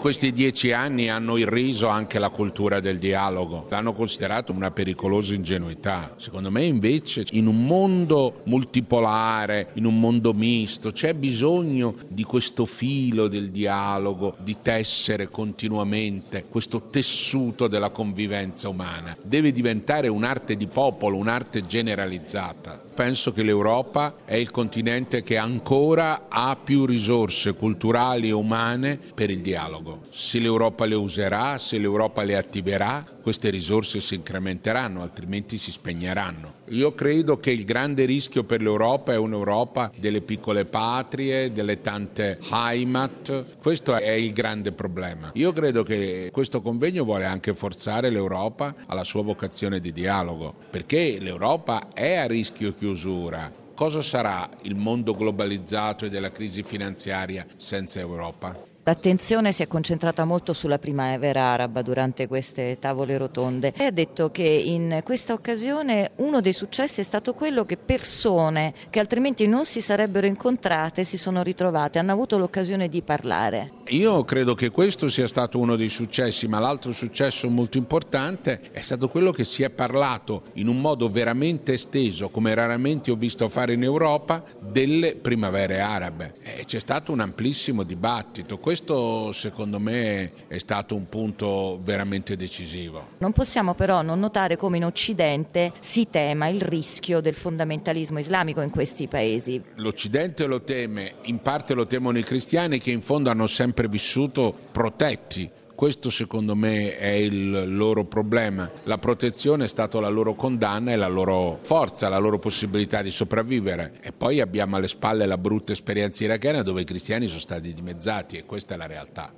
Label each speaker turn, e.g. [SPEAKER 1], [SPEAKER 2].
[SPEAKER 1] Questi 10 anni hanno irriso anche la cultura del dialogo, l'hanno considerato una pericolosa ingenuità. Secondo me invece in un mondo multipolare, in un mondo misto, c'è bisogno di questo filo del dialogo, di tessere continuamente questo tessuto della convivenza umana. Deve diventare un'arte di popolo, un'arte generalizzata. Penso che l'Europa è il continente che ancora ha più risorse culturali e umane per il dialogo. Se l'Europa le userà, se l'Europa le attiverà, queste risorse si incrementeranno, altrimenti si spegneranno. Io credo che il grande rischio per l'Europa è un'Europa delle piccole patrie, delle tante Heimat. Questo è il grande problema. Io credo che questo convegno vuole anche forzare l'Europa alla sua vocazione di dialogo, perché l'Europa è a rischio chiusura. Cosa sarà il mondo globalizzato e della crisi finanziaria senza Europa?
[SPEAKER 2] L'attenzione si è concentrata molto sulla primavera araba durante queste tavole rotonde. Lei ha detto che in questa occasione uno dei successi è stato quello che persone che altrimenti non si sarebbero incontrate si sono ritrovate, hanno avuto l'occasione di parlare.
[SPEAKER 1] Io credo che questo sia stato uno dei successi, ma l'altro successo molto importante è stato quello che si è parlato in un modo veramente esteso, come raramente ho visto fare in Europa, delle primavere arabe. C'è stato un amplissimo dibattito. Questo secondo me è stato un punto veramente decisivo.
[SPEAKER 2] Non possiamo però non notare come in Occidente si tema il rischio del fondamentalismo islamico in questi paesi.
[SPEAKER 1] L'Occidente lo teme, in parte lo temono i cristiani che in fondo hanno sempre vissuto protetti. Questo secondo me è il loro problema. La protezione è stata la loro condanna e la loro forza, la loro possibilità di sopravvivere. E poi abbiamo alle spalle la brutta esperienza irachena dove i cristiani sono stati dimezzati e questa è la realtà.